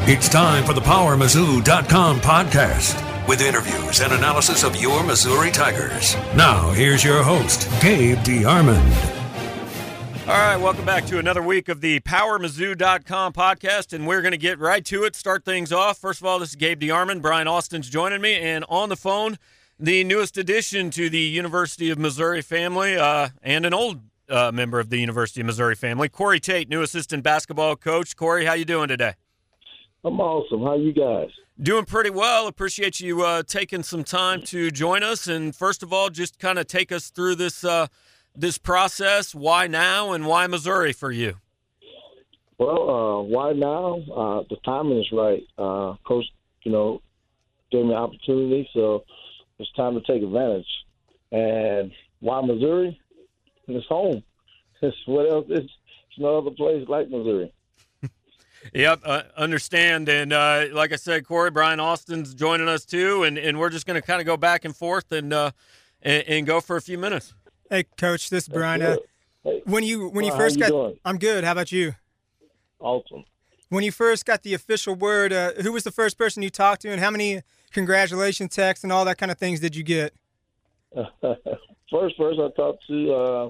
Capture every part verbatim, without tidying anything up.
It's time for the Power Mizzou dot com podcast with interviews and analysis of your Missouri Tigers. Now, here's your host, Gabe DeArmond. All right, welcome back to another week of the Power Mizzou dot com podcast, and we're going to get right to it, start things off. First of all, this is Gabe DeArmond. Brian Austin's joining me, and on the phone, the newest addition to the University of Missouri family, uh, and an old uh, member of the University of Missouri family, Corey Tate, new assistant basketball coach. Corey, how you doing today? I'm awesome. How you guys? Doing pretty well. Appreciate you uh, taking some time to join us. And first of all, just kind of take us through this uh, this process. Why now, and why Missouri for you? Well, uh, why now? Uh, the timing is right. Uh, Coach, you know, gave me an opportunity, so it's time to take advantage. And why Missouri? It's home. It's what else? It's, it's no other place like Missouri. Yep, uh, understand. And uh, like I said, Corey, Brian Austin's joining us too, and, and we're just going to kind of go back and forth and, uh, and and go for a few minutes. Hey, Coach, this is Brian. Uh, hey, when you when well, you first how you got, doing? I'm good. How about you? Awesome. When you first got the official word, uh, who was the first person you talked to, and how many congratulation texts and all that kind of things did you get? first, first I talked to uh,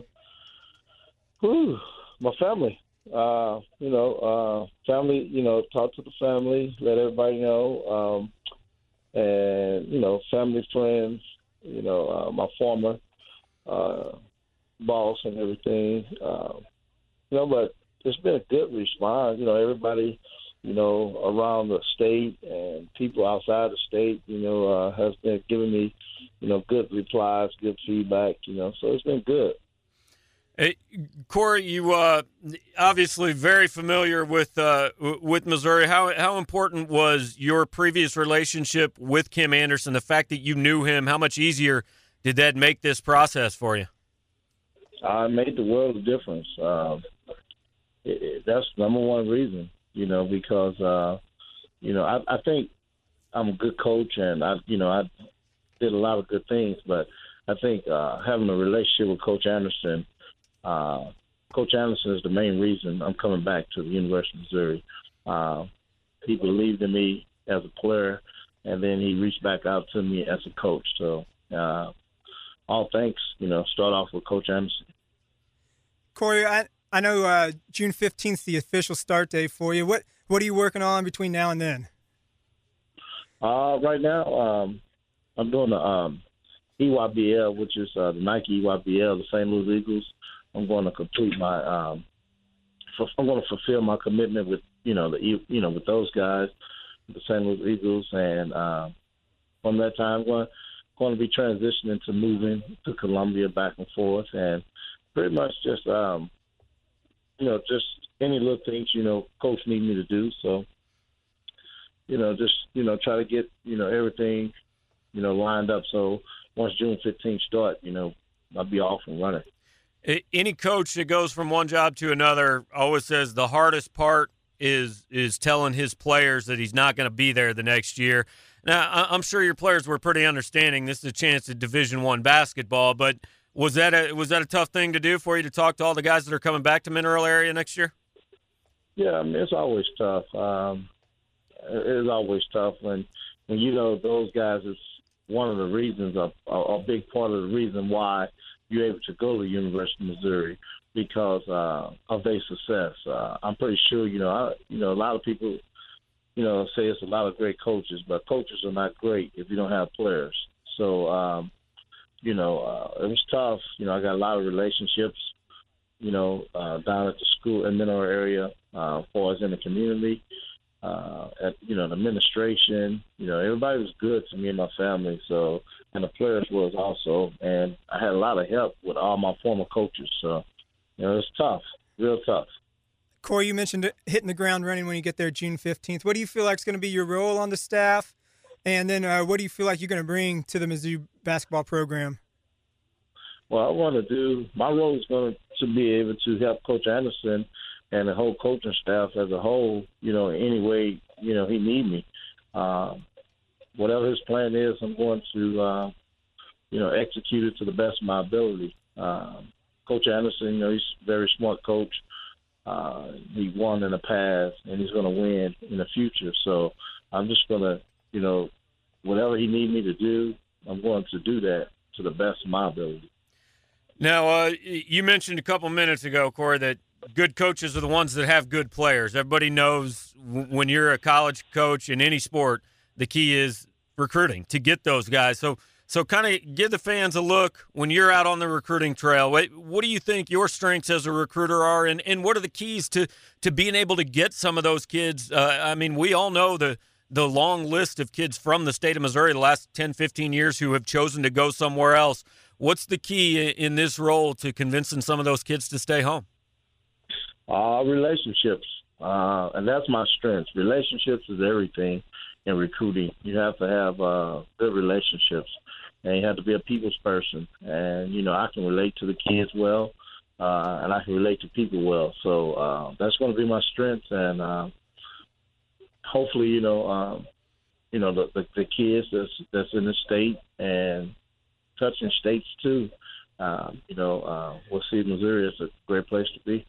whew, my family. Uh, you know, uh, family, you know, talk to the family, let everybody know, um, and, you know, family, friends, you know, uh, my former uh, boss and everything, uh, you know, but it's been a good response. You know, everybody, you know, around the state and people outside the state, you know, uh, has been giving me, you know, good replies, good feedback, you know, so it's been good. Hey, Corey, you uh, obviously very familiar with uh, with Missouri. How how important was your previous relationship with Kim Anderson? The fact that you knew him, how much easier did that make this process for you? Uh, it made the world of difference. Uh, it, it, that's number one reason, you know, because uh, you know I, I think I'm a good coach, and I you know I did a lot of good things, but I think uh, having a relationship with Coach Anderson. Uh, Coach Anderson is the main reason I'm coming back to the University of Missouri. Uh, he believed in me as a player, and then he reached back out to me as a coach. So uh, all thanks, you know, start off with Coach Anderson. Corey, I, I know uh, June fifteenth is the official start date for you. What what are you working on between now and then? Uh, right now, um, I'm doing the um, E Y B L, which is uh, the Nike E Y B L, the Saint Louis Eagles. I'm going to complete my. Um, I'm going to fulfill my commitment with you know the you know with those guys, the Saint Louis Eagles, and uh, from that time, I'm going, going to be transitioning to moving to Columbia back and forth, and pretty much just um, you know just any little things you know coach need me to do. So you know just you know try to get you know everything you know lined up. So once June fifteenth start, you know I'll be off and running. Any coach that goes from one job to another always says the hardest part is is telling his players that he's not going to be there the next year. Now, I'm sure your players were pretty understanding. This is a chance at Division One basketball, but was that a was that a tough thing to do for you to talk to all the guys that are coming back to Mineral area next year? Yeah, I mean, it's always tough. Um, it's always tough when when you know those guys is one of the reasons, a, a big part of the reason why you're able to go to the University of Missouri because uh, of their success. Uh, I'm pretty sure, you know, I, you know, a lot of people, you know, say it's a lot of great coaches, but coaches are not great if you don't have players. So, um, you know, uh, it was tough. You know, I got a lot of relationships, you know, uh, down at the school in Mineral area, uh, as far as in the community, uh, at, you know, the administration. You know, everybody was good to me and my family. So, and the players was also, and I had a lot of help with all my former coaches. So, you know, it's tough, real tough. Corey, you mentioned hitting the ground running when you get there June fifteenth. What do you feel like is going to be your role on the staff? And then uh, what do you feel like you're going to bring to the Mizzou basketball program? Well, I want to do – my role is going to be able to help Coach Anderson and the whole coaching staff as a whole, you know, any way, you know, he need me. Um, whatever his plan is, I'm going to, uh, you know, execute it to the best of my ability. Um, Coach Anderson, you know, he's a very smart coach. Uh, he won in the past, and he's going to win in the future. So I'm just going to, you know, whatever he needs me to do, I'm going to do that to the best of my ability. Now, uh, you mentioned a couple minutes ago, Corey, that good coaches are the ones that have good players. Everybody knows w- when you're a college coach in any sport, the key is recruiting to get those guys. So, so kind of give the fans a look when you're out on the recruiting trail. What, what do you think your strengths as a recruiter are, and, and what are the keys to, to being able to get some of those kids? Uh, I mean, we all know the the long list of kids from the state of Missouri the last ten, fifteen years who have chosen to go somewhere else. What's the key in this role to convincing some of those kids to stay home? Uh, relationships, uh, and that's my strength. Relationships is everything in recruiting. You have to have uh, good relationships, and you have to be a people's person. And, you know, I can relate to the kids well, uh, and I can relate to people well. So uh, that's going to be my strength, and uh, hopefully, you know, um, you know the, the, the kids that's, that's in the state and touching states too, uh, you know, uh, we'll see Missouri as a great place to be.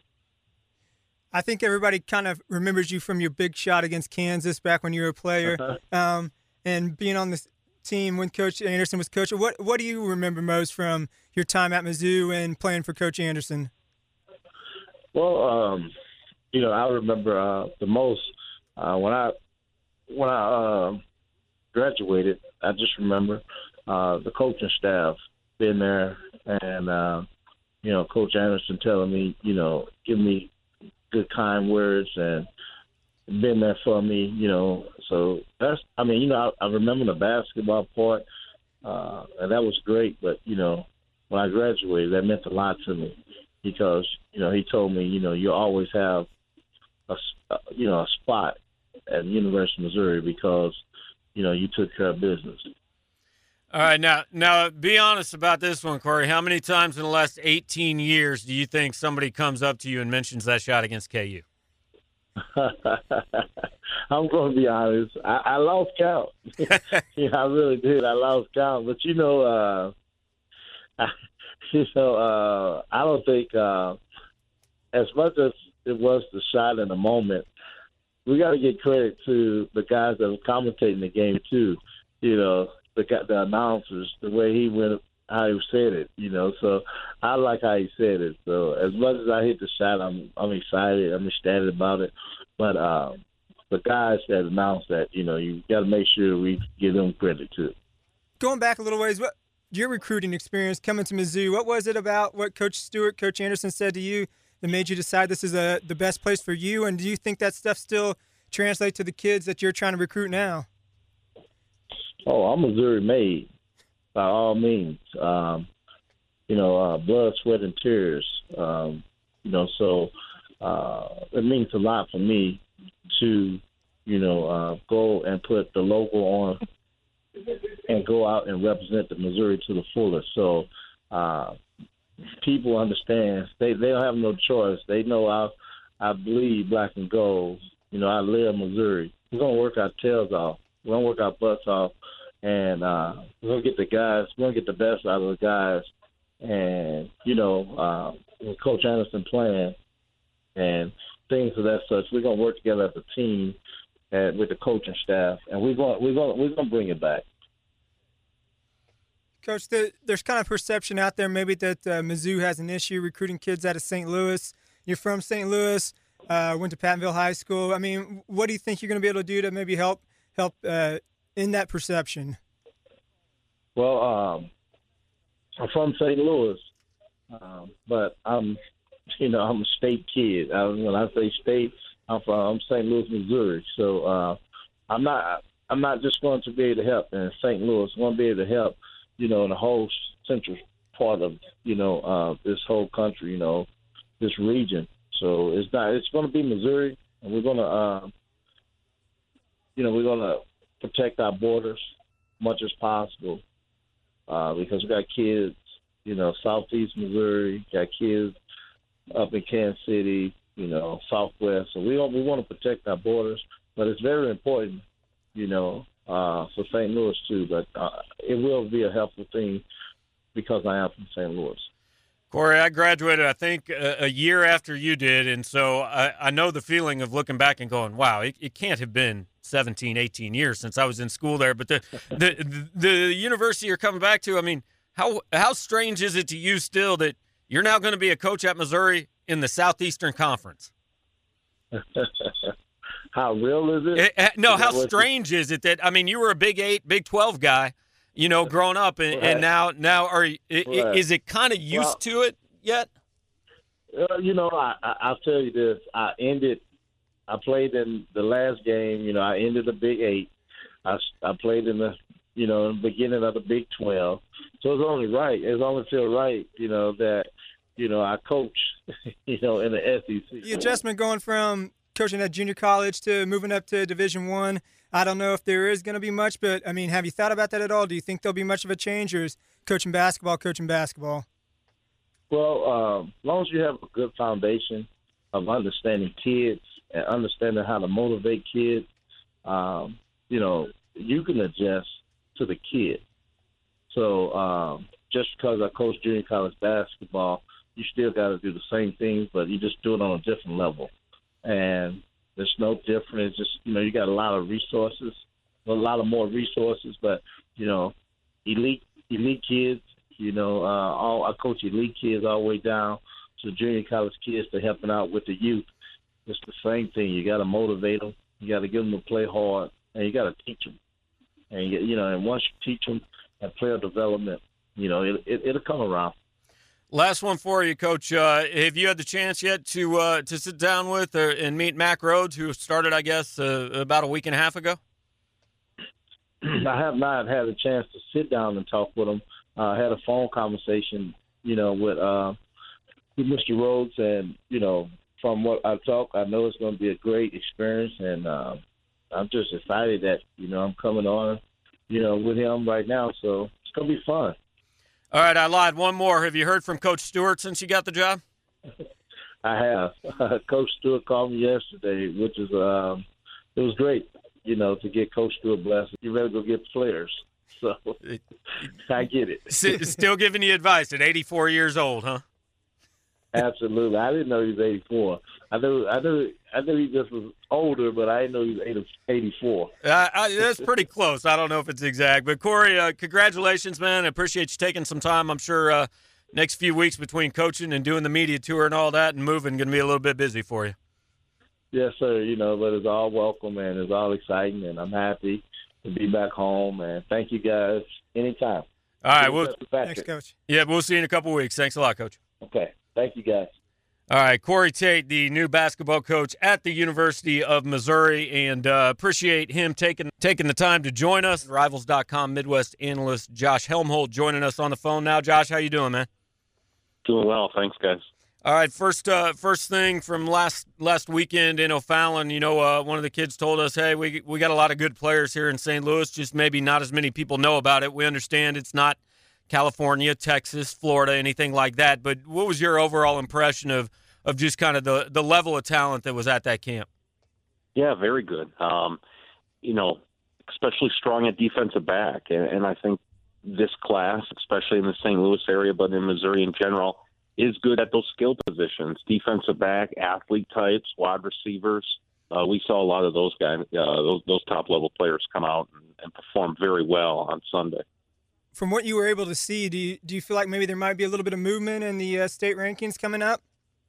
I think everybody kind of remembers you from your big shot against Kansas back when you were a player, Uh-huh. um, and being on the team when Coach Anderson was coaching. What what do you remember most from your time at Mizzou and playing for Coach Anderson? Well, um, you know, I remember uh, the most uh, when I when I uh, graduated. I just remember uh, the coaching staff being there, and uh, you know, Coach Anderson telling me, you know, give me good, kind words, and been there for me, you know. So that's, I mean, you know, I, I remember the basketball part, uh, and that was great. But, you know, when I graduated, that meant a lot to me because, you know, he told me, you know, you always have a, you know, a spot at the University of Missouri because, you know, you took care of business. All right, now, now, be honest about this one, Corey. How many times in the last eighteen years do you think somebody comes up to you and mentions that shot against K U? I'm going to be honest. I, I lost count. Yeah, I really did. I lost count. But, you know, uh, I, you know, uh, I don't think uh, as much as it was the shot in the moment, we got to give credit to the guys that were commentating the game, too. You know, the the announcers, the way he went, how he said it, you know. So I like how he said it. So as much as I hit the shot, I'm I'm excited, I'm ecstatic about it. But uh, the guys that announced that, you know, you got to make sure we give them credit too. Going back a little ways, what your recruiting experience coming to Mizzou? What was it about what Coach Stewart, Coach Anderson said to you that made you decide this is a the best place for you? And do you think that stuff still translates to the kids that you're trying to recruit now? Oh, I'm Missouri made, by all means. Um, you know, uh, blood, sweat, and tears. Um, you know, so uh, it means a lot for me to, you know, uh, go and put the logo on and go out and represent the Missouri to the fullest. So uh, people understand. They they don't have no choice. They know I I bleed black and gold. You know, I live Missouri. We're gonna work our tails off. We're gonna work our butts off. And uh, we're going to get the guys, we're going to get the best out of the guys. And, you know, uh, with Coach Anderson playing and things of that such, we're going to work together as a team and with the coaching staff. And we're going we're going we're going to bring it back. Coach, the, there's kind of perception out there maybe that uh, Mizzou has an issue recruiting kids out of Saint Louis. You're from Saint Louis, uh, went to Pattonville High School. I mean, what do you think you're going to be able to do to maybe help help uh, in that perception? Well, um, I'm from Saint Louis, um, but I'm, you know, I'm a state kid. I, when I say state, I'm from I'm Saint Louis, Missouri. So uh, I'm not I'm not just going to be able to help in Saint Louis. I'm going to be able to help, you know, in the whole central part of, you know, uh, this whole country, you know, this region. So it's not it's going to be Missouri, and we're going to, uh, you know, we're going to protect our borders much as possible uh, because we got kids, you know, southeast Missouri, got kids up in Kansas City, you know, southwest. So we want, we want to protect our borders, but it's very important, you know, uh, for Saint Louis too. But uh, it will be a helpful thing because I am from Saint Louis. Corey, I graduated, I think, a, a year after you did, and so I, I know the feeling of looking back and going, wow, it, it can't have been seventeen, eighteen years since I was in school there. But the, the the university you're coming back to, I mean, how how strange is it to you still that you're now going to be a coach at Missouri in the Southeastern Conference? How real is it? it no, is how strange is it that, I mean, you were a Big Eight, Big twelve guy, you know, growing up, and, right. and now now are you, right. is it kind of used well, to it yet? Uh, you know, I, I, I'll tell you this. I ended – I played in the last game. You know, I ended the Big Eight. I, I played in the, you know, in the beginning of the Big twelve. So it's only right. It's only feel right, you know, that, you know, I coach, you know, in the S E C. The adjustment going from coaching at junior college to moving up to Division One, I don't know if there is going to be much, but, I mean, have you thought about that at all? Do you think there'll be much of a change, or is coaching basketball coaching basketball? Well, um, as long as you have a good foundation of understanding kids and understanding how to motivate kids, um, you know, you can adjust to the kid. So um, just because I coach junior college basketball, you still got to do the same things, but you just do it on a different level. And there's no different. It's just, you know, you got a lot of resources, a lot of more resources, but, you know, elite elite kids, you know, uh, all I coach elite kids all the way down to junior college kids to helping out with the youth. It's the same thing. You got to motivate them. You got to get them to play hard, and you got to teach them. And, you know, and once you teach them that player development, you know, it, it, it'll come around. Last one for you, Coach. Uh, have you had the chance yet to uh, to sit down with or, and meet Mack Rhoades, who started, I guess, uh, about a week and a half ago? I have not had a chance to sit down and talk with him. Uh, I had a phone conversation, you know, with, uh, with Mister Rhoades, and, you know, from what I talk, I know it's going to be a great experience, and uh, I'm just excited that, you know, I'm coming on, you know, with him right now, so it's going to be fun. All right, I lied. One more. Have you heard from Coach Stewart since you got the job? I have. Uh, Coach Stewart called me yesterday, which is um, it was great, you know, to get Coach Stewart blessed. You ready to go get players, so I get it. Still giving you advice at eighty-four years old, huh? Absolutely. I didn't know he was eighty-four. I knew, I knew, I knew he just was older, but I didn't know he was eighty-four. Uh, I, that's pretty close. I don't know if it's exact, but Corey, uh, congratulations, man. I appreciate you taking some time. I'm sure uh, next few weeks between coaching and doing the media tour and all that and moving, going to be a little bit busy for you. Yes, sir. You know, but it's all welcome and it's all exciting, and I'm happy to be back home. And thank you guys anytime. All right, well, thanks, Coach. Yeah, we'll see you in a couple weeks. Thanks a lot, Coach. Okay. Thank you, guys. All right, Corey Tate, the new basketball coach at the University of Missouri, and uh, appreciate him taking taking the time to join us. Rivals dot com Midwest analyst Josh Helmholt joining us on the phone now. Josh, how you doing, man? Doing well, thanks, guys. All right, first uh, first thing from last last weekend in O'Fallon, you know, uh, one of the kids told us, hey, we we got a lot of good players here in Saint Louis, just maybe not as many people know about it. We understand it's not California, Texas, Florida, anything like that. But what was your overall impression of, of just kind of the, the level of talent that was at that camp? Yeah, very good. Um, you know, especially strong at defensive back. And, and I think this class, especially in the Saint Louis area, but in Missouri in general, is good at those skill positions, defensive back, athlete types, wide receivers. Uh, we saw a lot of those guys, uh, those, those top-level players come out and, and perform very well on Sunday. From what you were able to see, do you, do you feel like maybe there might be a little bit of movement in the uh, state rankings coming up?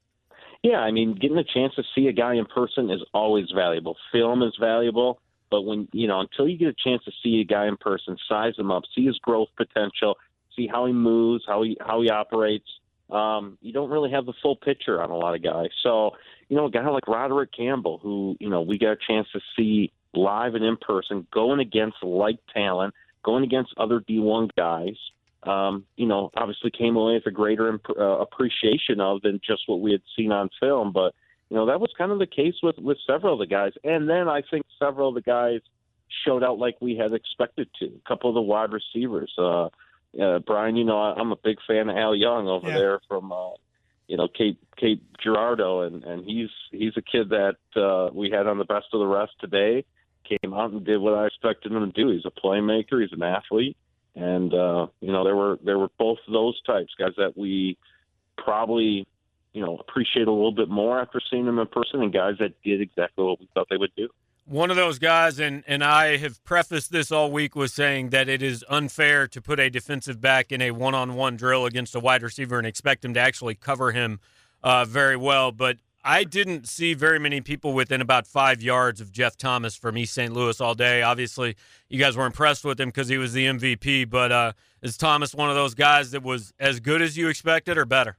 Yeah, I mean, getting a chance to see a guy in person is always valuable. Film is valuable, but when you know, until you get a chance to see a guy in person, size him up, see his growth potential, see how he moves, how he how he operates, um, you don't really have the full picture on a lot of guys. So, you know, a guy like Roderick Campbell, who you know we got a chance to see live and in person, going against like talent, going against other D one guys, um, you know, obviously came away with a greater imp- uh, appreciation of than just what we had seen on film. But, you know, that was kind of the case with, with several of the guys. And then I think several of the guys showed out like we had expected to. A couple of the wide receivers. Uh, uh, Brian, you know, I'm a big fan of Al Young over yeah. there from, uh, you know, Cape Cape Girardeau. And, and he's he's a kid that uh, we had on the best of the rest today. Came out and did what I expected him to do. He's a playmaker. He's an athlete. And, uh, you know, there were there were both of those types, guys that we probably, you know, appreciate a little bit more after seeing them in person, and guys that did exactly what we thought they would do. One of those guys, and, and I have prefaced this all week with saying that it is unfair to put a defensive back in a one-on-one drill against a wide receiver and expect him to actually cover him uh, very well. But I didn't see very many people within about five yards of Jeff Thomas from East Saint Louis all day. Obviously, you guys were impressed with him because he was the M V P, but uh, is Thomas one of those guys that was as good as you expected or better?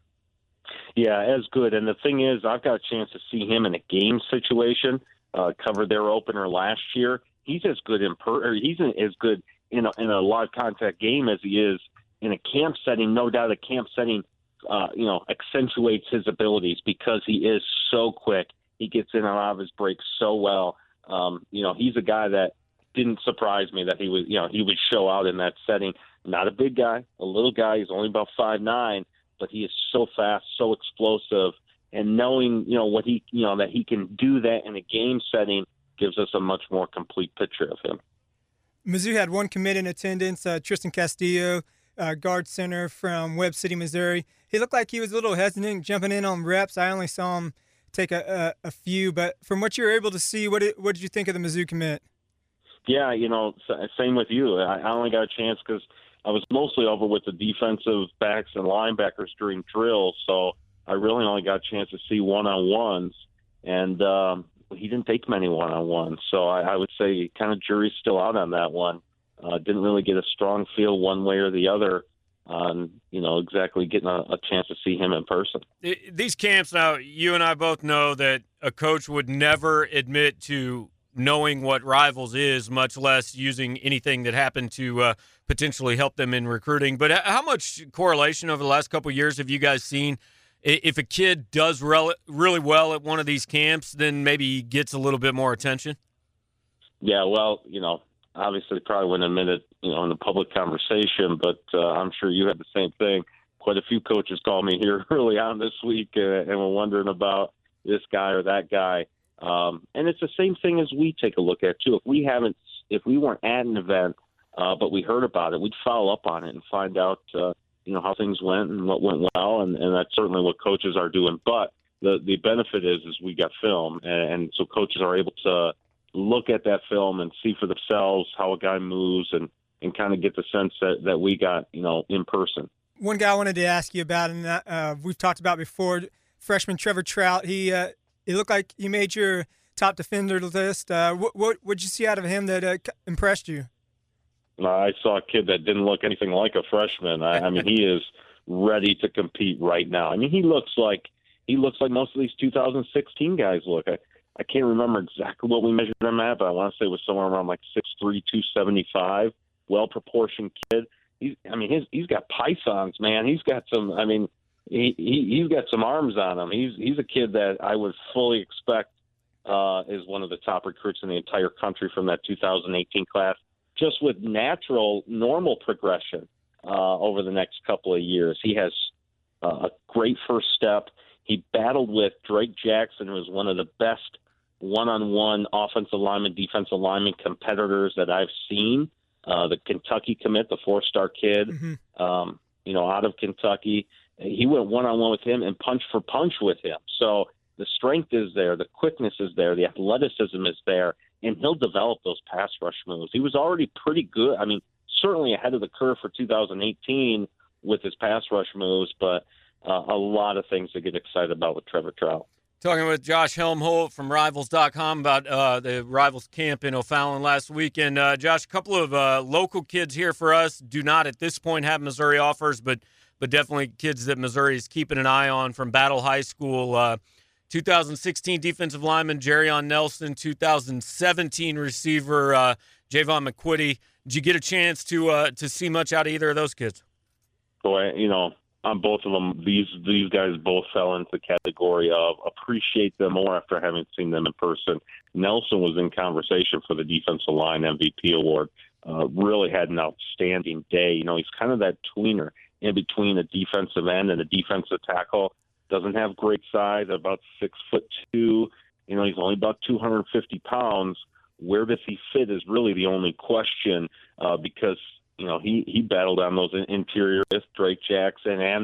Yeah, as good. And the thing is, I've got a chance to see him in a game situation. Uh, covered their opener last year. He's as good in per, or he's as good in a, in a live contact game as he is in a camp setting. No doubt, a camp setting, uh, you know, accentuates his abilities because he is so quick. He gets in and out of his breaks so well. Um, you know, he's a guy that didn't surprise me that he was, you know, he would show out in that setting. Not a big guy, a little guy. He's only about five nine, but he is so fast, so explosive. And knowing, you know, what he, you know, that he can do that in a game setting gives us a much more complete picture of him. Mizzou had one commit in attendance, uh, Tristan Castillo, uh, guard center from Webb City, Missouri. He looked like he was a little hesitant jumping in on reps. I only saw him take a, a, a few, but from what you were able to see, what did, what did you think of the Mizzou commit? Yeah, you know, same with you. I, I only got a chance because I was mostly over with the defensive backs and linebackers during drills, so I really only got a chance to see one-on-ones, and um, he didn't take many one-on-ones. So I, I would say kind of jury's still out on that one. Uh, didn't really get a strong feel one way or the other on, you know, exactly getting a, a chance to see him in person. These camps now, you and I both know that a coach would never admit to knowing what Rivals is, much less using anything that happened to uh, potentially help them in recruiting. But how much correlation over the last couple of years have you guys seen? If a kid does rel- really well at one of these camps, then maybe he gets a little bit more attention? Yeah, well, you know, obviously probably wouldn't admit it, you know, in the public conversation, but uh, I'm sure you had the same thing. Quite a few coaches called me here early on this week uh, and were wondering about this guy or that guy. Um, and it's the same thing as we take a look at, too. If we haven't, if we weren't at an event, uh, but we heard about it, we'd follow up on it and find out, uh, you know, how things went and what went well, and, and that's certainly what coaches are doing. But the, the benefit is is we got film, and, and so coaches are able to look at that film and see for themselves how a guy moves and, and kind of get the sense that, that we got, you know, in person. One guy I wanted to ask you about, and uh, we've talked about before, freshman Trevor Trout. He uh, he looked like he made your top defender list. Uh, what what did you see out of him that uh, impressed you? I saw a kid that didn't look anything like a freshman. I, I mean, he is ready to compete right now. I mean, he looks like he looks like most of these two thousand sixteen guys look. I, I can't remember exactly what we measured him at, but I want to say it was somewhere around like six three, two seventy-five. Well-proportioned kid. He's, I mean, his, he's got pythons, man. He's got some. I mean, he, he he's got some arms on him. He's he's a kid that I would fully expect uh, is one of the top recruits in the entire country from that two thousand eighteen class. Just with natural, normal progression uh, over the next couple of years. He has uh, a great first step. He battled with Drake Jackson, who is one of the best one-on-one offensive lineman, defensive lineman competitors that I've seen. Uh, the Kentucky commit, the four-star kid, mm-hmm. um, you know, out of Kentucky. He went one-on-one with him and punch for punch with him. So the strength is there, the quickness is there, the athleticism is there, and he'll develop those pass rush moves. He was already pretty good. I mean, certainly ahead of the curve for two thousand eighteen with his pass rush moves, but uh, a lot of things to get excited about with Trevor Trout. Talking with Josh Helmholt from Rivals dot com about uh, the Rivals camp in O'Fallon last weekend. Uh, Josh, a couple of uh, local kids here for us do not at this point have Missouri offers, but but definitely kids that Missouri is keeping an eye on from Battle High School. Uh, two thousand sixteen defensive lineman Jerrion Nelson, two thousand seventeen receiver uh, Javon McQuitty. Did you get a chance to uh, to see much out of either of those kids? Boy, you know, on both of them, these these guys both fell into the category of appreciate them more after having seen them in person. Nelson was in conversation for the defensive line M V P award. Uh, really had an outstanding day. You know, he's kind of that tweener in between a defensive end and a defensive tackle. Doesn't have great size, about six foot two. You know, he's only about two hundred fifty pounds. Where does he fit is really the only question uh, because, you know, he, he battled on those interior with Drake Jackson and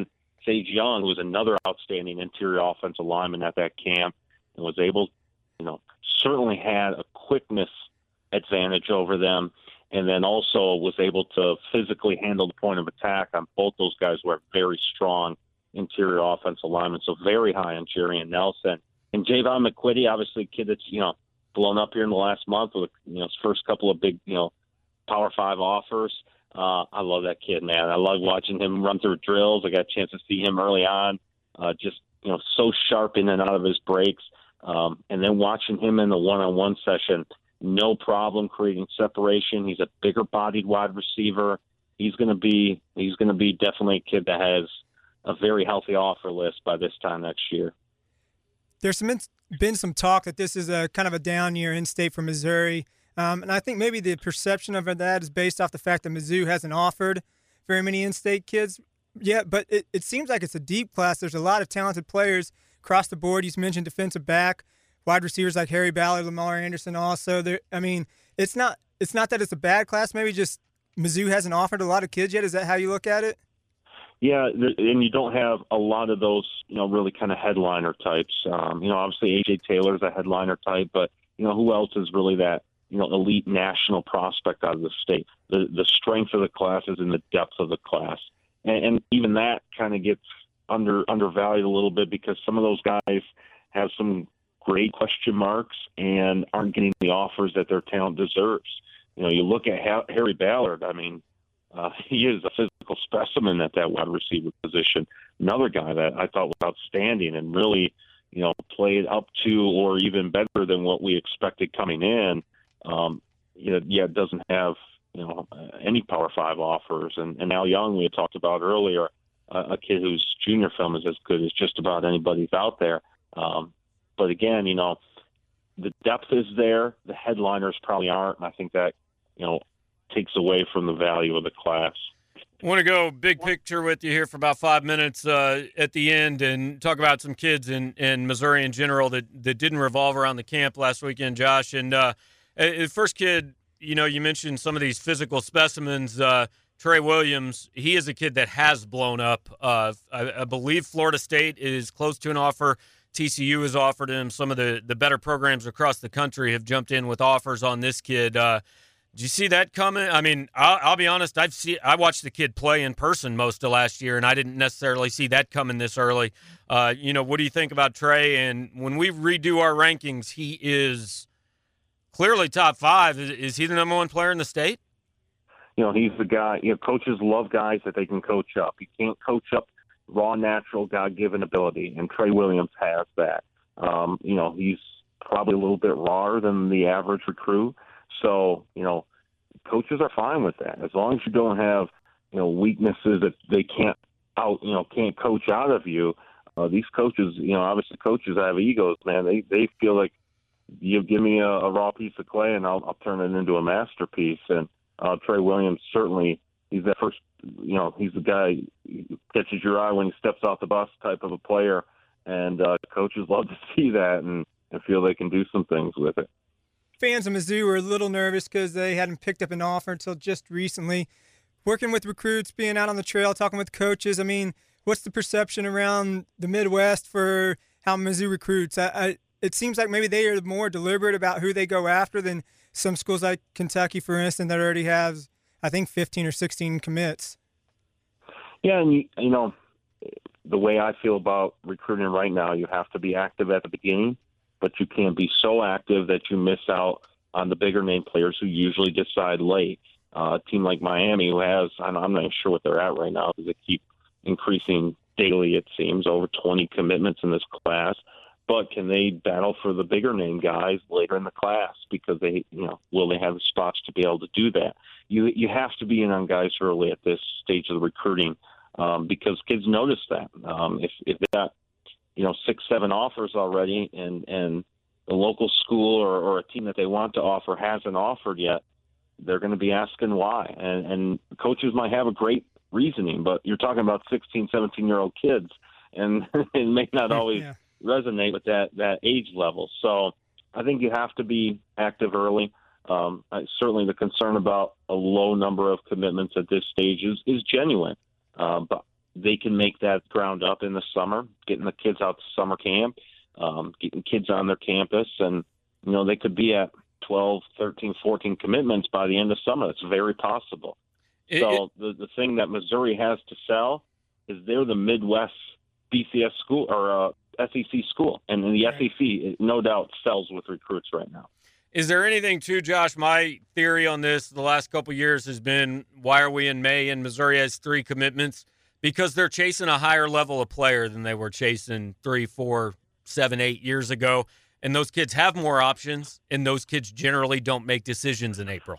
Sage Young, who was another outstanding interior offensive lineman at that camp, and was able, you know, certainly had a quickness advantage over them, and then also was able to physically handle the point of attack on both those guys who are very strong interior offensive linemen. So very high on Jerry Nelson. And Javon McQuitty, obviously a kid that's, you know, blown up here in the last month with, you know, his first couple of big, you know, Power Five offers. Uh, I love that kid, man. I love watching him run through drills. I got a chance to see him early on, uh, just, you know, so sharp in and out of his breaks. Um, and then watching him in the one-on-one session, no problem creating separation. He's a bigger-bodied wide receiver. He's going to be he's going to be definitely a kid that has a very healthy offer list by this time next year. There's some, been some talk that this is a kind of a down year in-state for Missouri, um, and I think maybe the perception of that is based off the fact that Mizzou hasn't offered very many in-state kids yet, but it, it seems like it's a deep class. There's a lot of talented players across the board. You mentioned defensive back, wide receivers like Harry Ballard, Lamar Anderson also. There, I mean, it's not it's not that it's a bad class, maybe just Mizzou hasn't offered a lot of kids yet. Is that how you look at it? Yeah, and you don't have a lot of those, you know, really kind of headliner types. Um, you know, obviously A J Taylor's a headliner type, but, you know, who else is really that, you know, elite national prospect out of the state? The the strength of the class is in the depth of the class. And, and even that kind of gets under undervalued a little bit because some of those guys have some great question marks and aren't getting the offers that their talent deserves. You know, you look at ha- Harry Ballard, I mean, Uh, he is a physical specimen at that wide receiver position. Another guy that I thought was outstanding and really, you know, played up to or even better than what we expected coming in. Um, you know, yeah, doesn't have, you know, any Power Five offers. And, and Al Young, we had talked about earlier, uh, a kid whose junior film is as good as just about anybody's out there. Um, but again, you know, the depth is there. The headliners probably aren't. And I think that, you know, takes away from the value of the class. I want to go big picture with you here for about five minutes uh, at the end and talk about some kids in, in Missouri in general that, that didn't revolve around the camp last weekend, Josh. And uh, the first kid, you know, you mentioned some of these physical specimens. Uh, Trey Williams, he is a kid that has blown up. Uh, I, I believe Florida State is close to an offer. T C U has offered him. Some of the, the better programs across the country have jumped in with offers on this kid. Uh, Did you see that coming? I mean, I'll, I'll be honest. I've see, I watched the kid play in person most of last year, and I didn't necessarily see that coming this early. Uh, you know, what do you think about Trey? And when we redo our rankings, he is clearly top five. Is, is he the number one player in the state? You know, he's the guy. You know, coaches love guys that they can coach up. You can't coach up raw, natural, God-given ability, and Trey Williams has that. Um, you know, he's probably a little bit rawer than the average recruit. So, you know, coaches are fine with that. As long as you don't have, you know, weaknesses that they can't out, you know, can't coach out of you. Uh, these coaches, you know, obviously coaches have egos, man. They they feel like you give me a, a raw piece of clay and I'll, I'll turn it into a masterpiece. And uh, Trey Williams, certainly, he's that first, you know, he's the guy who catches your eye when he steps off the bus type of a player. And uh, coaches love to see that and, and feel they can do some things with it. Fans of Mizzou were a little nervous because they hadn't picked up an offer until just recently. Working with recruits, being out on the trail, talking with coaches, I mean, what's the perception around the Midwest for how Mizzou recruits? I, I, it seems like maybe they are more deliberate about who they go after than some schools like Kentucky, for instance, that already has, I think, fifteen or sixteen commits. Yeah, and, you, you know, the way I feel about recruiting right now, you have to be active at the beginning, but you can't be so active that you miss out on the bigger name players who usually decide late. Uh, a team like Miami, who has, I'm not even sure what they're at right now because they keep increasing daily, it seems, over twenty commitments in this class. But can they battle for the bigger name guys later in the class? Because they, you know, will they have the spots to be able to do that? You you have to be in on guys early at this stage of the recruiting um, because kids notice that. Um, if if they got, you know, six, seven offers already, and and the local school or, or a team that they want to offer hasn't offered yet, they're going to be asking why. And, and coaches might have a great reasoning, but you're talking about sixteen, seventeen-year-old kids, and it may not always yeah. resonate with that, that age level. So I think you have to be active early. Um, I, certainly the concern about a low number of commitments at this stage is, is genuine. Um, but they can make that ground up in the summer, getting the kids out to summer camp, um, getting kids on their campus, and, you know, they could be at twelve, thirteen, fourteen commitments by the end of summer. It's very possible. It, so it, the, the thing that Missouri has to sell is they're the Midwest B C S school or uh, S E C school, and the S E C, no doubt, sells with recruits right now. Is there anything to, Josh, my theory on this the last couple of years has been, why are we in May and Missouri has three commitments? Because they're chasing a higher level of player than they were chasing three, four, seven, eight years ago. And those kids have more options, and those kids generally don't make decisions in April.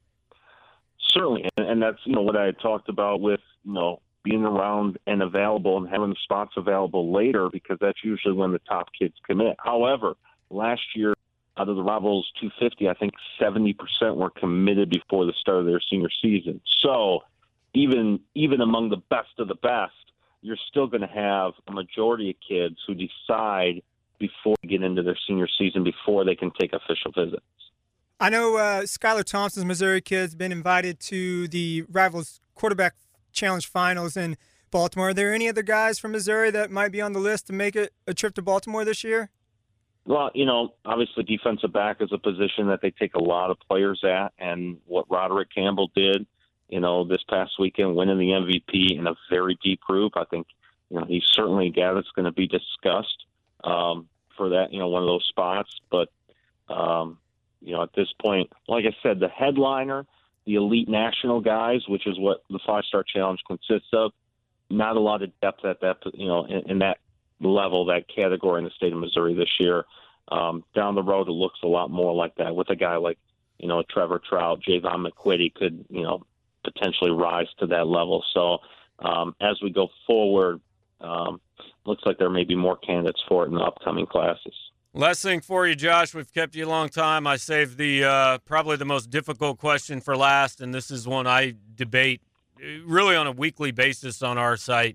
Certainly, and that's, you know, what I had talked about with, you know, being around and available and having the spots available later, because that's usually when the top kids commit. However, last year, out of the Rivals two fifty, I think seventy percent were committed before the start of their senior season. So even even among the best of the best, you're still going to have a majority of kids who decide before they get into their senior season, before they can take official visits. I know uh, Skylar Thompson's Missouri kid's been invited to the Rivals Quarterback Challenge Finals in Baltimore. Are there any other guys from Missouri that might be on the list to make it a trip to Baltimore this year? Well, you know, obviously defensive back is a position that they take a lot of players at, and what Roderick Campbell did, you know, this past weekend, winning the M V P in a very deep group, I think, you know, he's certainly a guy that's going to be discussed um, for that, you know, one of those spots. But, um, you know, at this point, like I said, the headliner, the elite national guys, which is what the five-star challenge consists of, not a lot of depth at that, you know, in, in that level, that category in the state of Missouri this year. Um, down the road, it looks a lot more like that with a guy like, you know, Trevor Trout, Javon McQuitty could, you know, potentially rise to that level. So um, as we go forward, um, looks like there may be more candidates for it in the upcoming classes. Last thing for you, Josh. We've kept you a long time. I saved the uh, probably the most difficult question for last, and this is one I debate really on a weekly basis on our site.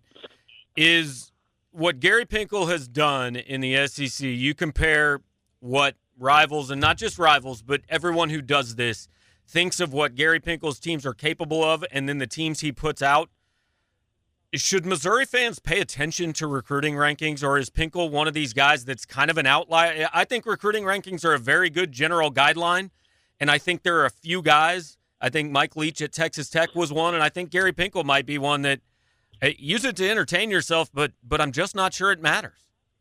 Is what Gary Pinkel has done in the S E C, you compare what Rivals, and not just Rivals, but everyone who does this, thinks of what Gary Pinkel's teams are capable of, and then the teams he puts out. Should Missouri fans pay attention to recruiting rankings, or is Pinkel one of these guys that's kind of an outlier? I think recruiting rankings are a very good general guideline, and I think there are a few guys. I think Mike Leach at Texas Tech was one, and I think Gary Pinkel might be one that hey, use it to entertain yourself, but but I'm just not sure it matters.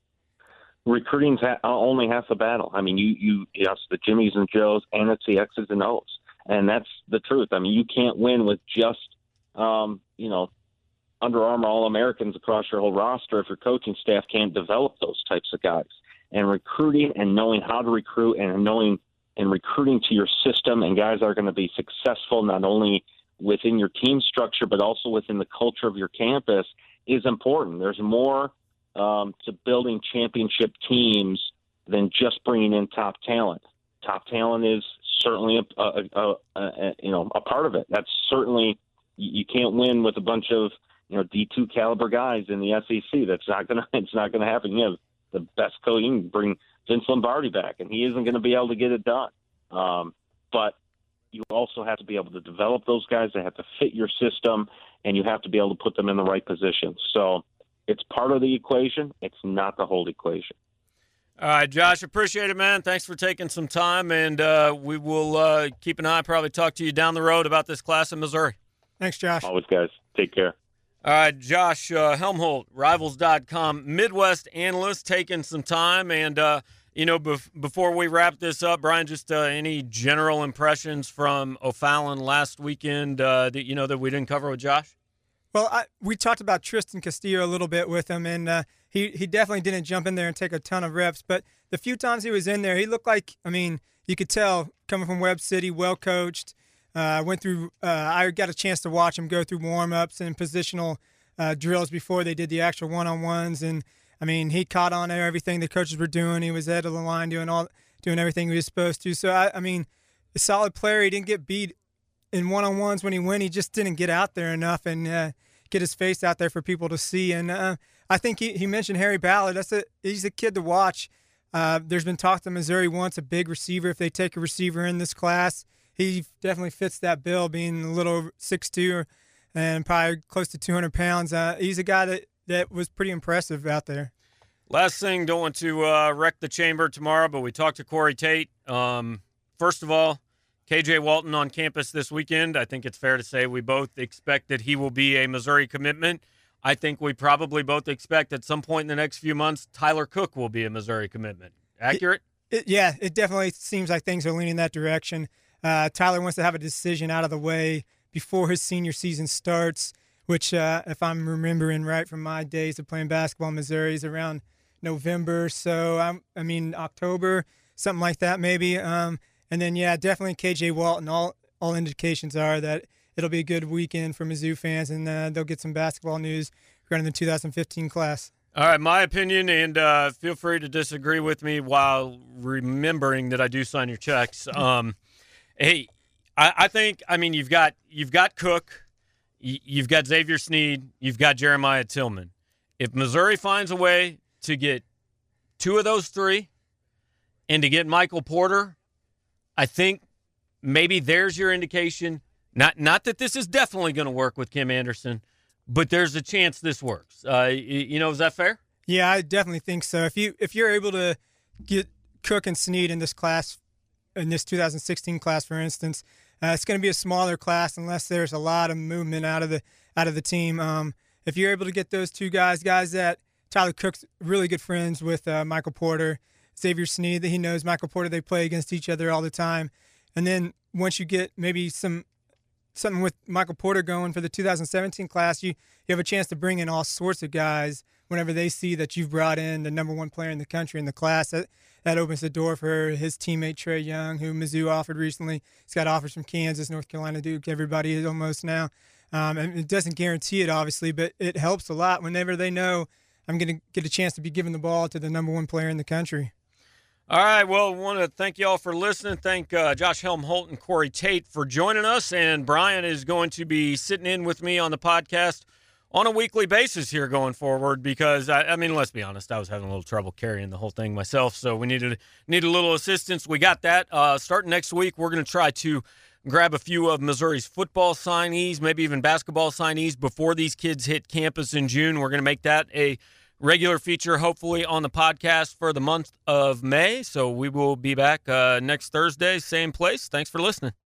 Recruiting's ha- only half the battle. I mean, you, you yes, the Jimmies and Joes, and it's the X's and O's, and that's the truth. I mean, you can't win with just, um, you know, Under Armour All-Americans across your whole roster if your coaching staff can't develop those types of guys. And recruiting and knowing how to recruit and knowing and recruiting to your system and guys that are going to be successful not only within your team structure but also within the culture of your campus is important. There's more um, to building championship teams than just bringing in top talent. Top talent is certainly a, a, a, a you know a part of it. That's certainly you can't win with a bunch of you know D two caliber guys in the S E C. That's not gonna it's not gonna happen. You have the best coach. You can bring Vince Lombardi back, and he isn't going to be able to get it done. Um, but you also have to be able to develop those guys. They have to fit your system, and you have to be able to put them in the right position. So it's part of the equation. It's not the whole equation. All right, Josh, appreciate it, man. Thanks for taking some time, and uh, we will uh, keep an eye, probably talk to you down the road about this class in Missouri. Thanks, Josh. Always, guys. Take care. All right, Josh uh, Helmholt, Rivals dot com, Midwest analyst, taking some time. And, uh, you know, bef- before we wrap this up, Brian, just uh, any general impressions from O'Fallon last weekend uh, that, you know, that we didn't cover with Josh? Well, I, we talked about Tristan Castillo a little bit with him, and uh, he, he definitely didn't jump in there and take a ton of reps. But the few times he was in there, he looked like, I mean, you could tell, coming from Webb City, well-coached. I uh, went through. Uh, I got a chance to watch him go through warm-ups and positional uh, drills before they did the actual one-on-ones, and I mean, he caught on to everything the coaches were doing. He was head of the line, doing all, doing everything he was supposed to. So I, I mean, a solid player. He didn't get beat in one-on-ones when he went. He just didn't get out there enough and uh, get his face out there for people to see. And uh, I think he, he mentioned Harry Ballard. That's a he's a kid to watch. Uh, there's been talk that Missouri wants a big receiver if they take a receiver in this class. He definitely fits that bill, being a little over six two. and probably close to two hundred pounds. Uh, he's a guy that, that was pretty impressive out there. Last thing, don't want to uh, wreck the chamber tomorrow, but we talked to Corey Tate. Um, first of all, K J Walton on campus this weekend. I think it's fair to say we both expect that he will be a Missouri commitment. I think we probably both expect at some point in the next few months Tyler Cook will be a Missouri commitment. Accurate? It, it, yeah, it definitely seems like things are leaning that direction. Uh, Tyler wants to have a decision out of the way before his senior season starts, which, uh, if I'm remembering right from my days of playing basketball in Missouri, is around November. So, I'm, I mean, October, something like that maybe. Um, and then, yeah, definitely K J Walton. All, all indications are that it'll be a good weekend for Mizzou fans, and uh, they'll get some basketball news regarding the two thousand fifteen class. All right, my opinion, and uh, feel free to disagree with me while remembering that I do sign your checks. Um, hey, I, I think, I mean, you've got you've got Cook, you've got Xavier Sneed, you've got Jeremiah Tillman. If Missouri finds a way to get two of those three and to get Michael Porter, I think maybe there's your indication. Not not that this is definitely going to work with Kim Anderson, but there's a chance this works. Uh, you know, is that fair? Yeah, I definitely think so. If you if you're able to get Cook and Sneed in this class, in this two thousand sixteen class, for instance, uh, it's going to be a smaller class unless there's a lot of movement out of the out of the team. Um, if you're able to get those two guys, guys that Tyler Cook's really good friends with uh, Michael Porter, Xavier Sneed, that he knows Michael Porter, they play against each other all the time, and then once you get maybe some. something with Michael Porter going for the two thousand seventeen class, you, you have a chance to bring in all sorts of guys whenever they see that you've brought in the number one player in the country in the class. That, that opens the door for his teammate Trae Young, who Mizzou offered recently. He's got offers from Kansas, North Carolina, Duke, everybody is almost now. Um, and it doesn't guarantee it, obviously, but it helps a lot whenever they know I'm going to get a chance to be giving the ball to the number one player in the country. All right, well, I want to thank you all for listening. Thank uh, Josh Helmholt and Corey Tate for joining us, and Brian is going to be sitting in with me on the podcast on a weekly basis here going forward because, I, I mean, let's be honest, I was having a little trouble carrying the whole thing myself, so we needed, need a little assistance. We got that. Uh, starting next week, we're going to try to grab a few of Missouri's football signees, maybe even basketball signees before these kids hit campus in June. We're going to make that a regular feature, hopefully, on the podcast for the month of May. So we will be back uh, next Thursday, same place. Thanks for listening.